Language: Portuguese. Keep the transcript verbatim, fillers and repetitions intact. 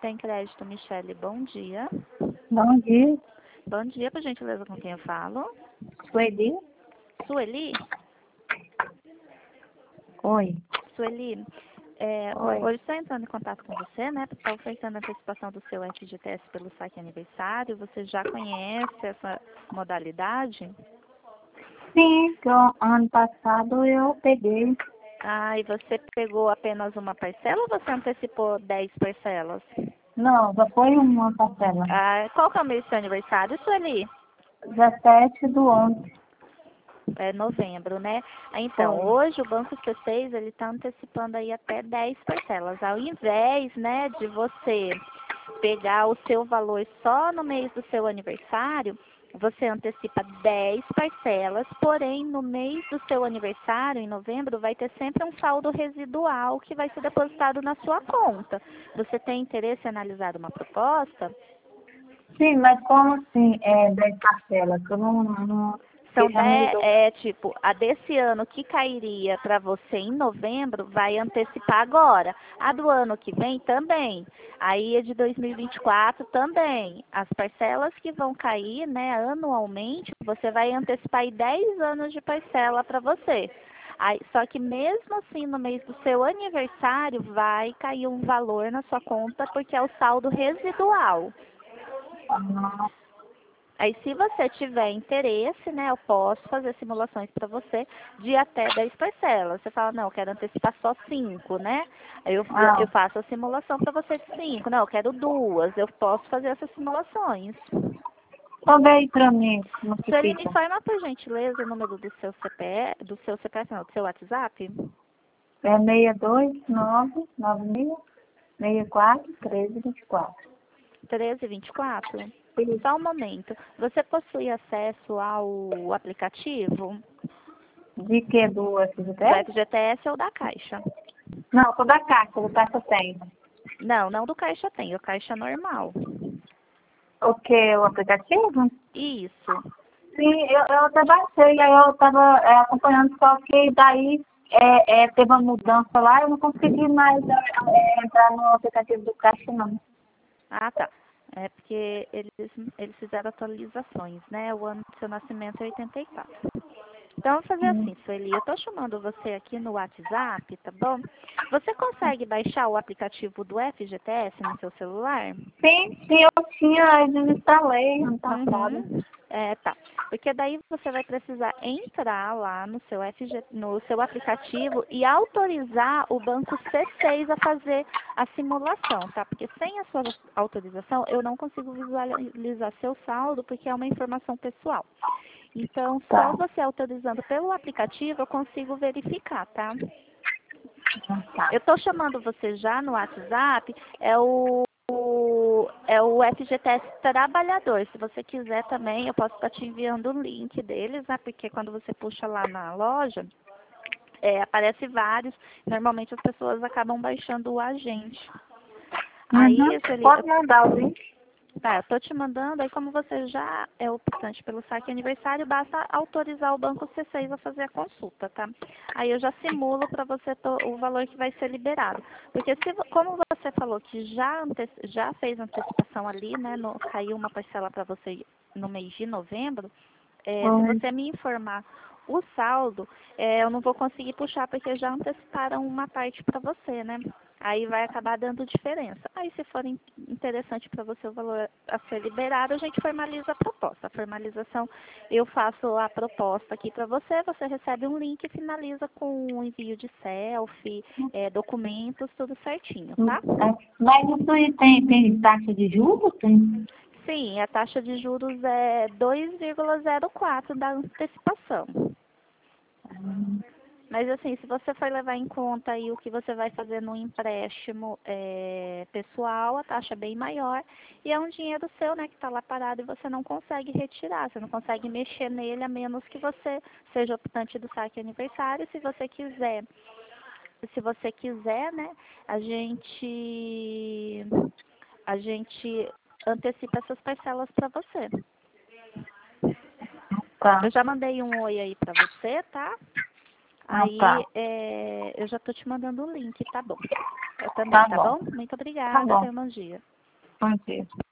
Tem Crédito, Michele, bom dia. Bom dia, Bom dia, por gentileza, com quem eu falo? Sueli. Sueli? Oi. Sueli, é, Oi. hoje estou entrando em contato com você, né? Porque está ofertando a antecipação do seu F G T S pelo saque aniversário. Você já conhece essa modalidade? Sim, que o ano passado eu peguei. Ah, e você pegou apenas uma parcela ou você antecipou dez parcelas? Não, já foi uma parcela. Ah, qual que é o mês do seu aniversário, Sueli? dezessete do onze. É novembro, né? Então, Foi. hoje o Banco C seis ele está antecipando aí até dez parcelas. Ao invés, né, de você pegar o seu valor só no mês do seu aniversário, você antecipa dez parcelas, porém no mês do seu aniversário, em novembro, vai ter sempre um saldo residual que vai ser depositado na sua conta. Você tem interesse em analisar uma proposta? Sim, mas como assim é dez parcelas? Que eu não, não São que já dez, mudou. é tipo, a desse ano que cairia para você em novembro, vai antecipar agora. A do ano que vem também. Aí a de dois mil e vinte e quatro também. As parcelas que vão cair, né, anualmente, você vai antecipar aí dez anos de parcela para você. Aí, só que mesmo assim, no mês do seu aniversário, vai cair um valor na sua conta, porque é o saldo residual. Ah, Aí, se você tiver interesse, né, eu posso fazer simulações para você de até dez parcelas. Você fala, não, eu quero antecipar só cinco, né? Aí eu, ah, eu faço a simulação para você de cinco. Não, eu quero duas. Eu posso fazer essas simulações. então vê aí pra mim como que Sueli, me fica. informa, por gentileza, o número do seu C P F, do seu C P F, não, do seu WhatsApp? É seis dois nove nove seis seis quatro treze vinte e quatro. treze vinte e quatro? Isso. Só um momento. Você possui acesso ao aplicativo De que do do F G T S? F G T S ou da Caixa? Não, sou da Caixa, do Caixa tem. Não, não do Caixa tem, o Caixa normal. O que? O aplicativo? Isso. Sim, eu, eu até baixei, aí eu estava acompanhando, só que daí é, é, teve uma mudança lá, eu não consegui mais é, é, entrar no aplicativo do Caixa, não. Ah, tá. É porque eles, eles fizeram atualizações, né? O ano do seu nascimento é oitenta e quatro. Então, vamos fazer Hum. assim, Sueli. Eu tô chamando você aqui no WhatsApp, tá bom? Você consegue baixar o aplicativo do F G T S no seu celular? Sim, sim, eu tinha, eu desinstalei ano passado. Uhum. É, tá. Porque daí você vai precisar entrar lá no seu F G, no seu aplicativo e autorizar o banco C seis a fazer a simulação, tá? Porque sem a sua autorização eu não consigo visualizar seu saldo porque é uma informação pessoal. Então, só Tá, você autorizando pelo aplicativo eu consigo verificar, tá? tá. Eu estou chamando você já no WhatsApp, é o, o- é o F G T S Trabalhador. Se você quiser também, eu posso estar te enviando o link deles, né? Porque quando você puxa lá na loja, é, aparece vários. Normalmente as pessoas acabam baixando o agente. Uhum. Aí, Sueli, Pode mandar o link? tá, eu tô te mandando, aí como você já é optante pelo saque aniversário, basta autorizar o banco C seis a fazer a consulta, tá? Aí eu já simulo para você to- o valor que vai ser liberado. Porque se, vo- como você falou que já, ante- já fez antecipação ali, né, no- caiu uma parcela para você no mês de novembro, é, se Oi. você me informar o saldo, é, eu não vou conseguir puxar porque já anteciparam uma parte para você, né? Aí vai acabar dando diferença. Aí, se for in- interessante para você o valor a ser liberado, a gente formaliza a proposta. A formalização, eu faço a proposta aqui para você, você recebe um link e finaliza com o envio de selfie, é, documentos, tudo certinho, tá? É, mas isso aí tem, tem taxa de juros? Tem? Sim, a taxa de juros é dois vírgula zero quatro da antecipação. Mas assim, se você for levar em conta aí o que você vai fazer no empréstimo é, pessoal, a taxa é bem maior e é um dinheiro seu, né, que está lá parado e você não consegue retirar, você não consegue mexer nele a menos que você seja optante do saque aniversário. Se você quiser, se você quiser, né, a gente a gente antecipa essas parcelas para você. Tá. Eu já mandei um oi aí para você, tá? Ah, tá. Aí, é, eu já tô te mandando o link, tá bom? Eu também, Tá tá bom. bom? Muito Tá obrigada, bom. tenha um bom dia. Bom dia.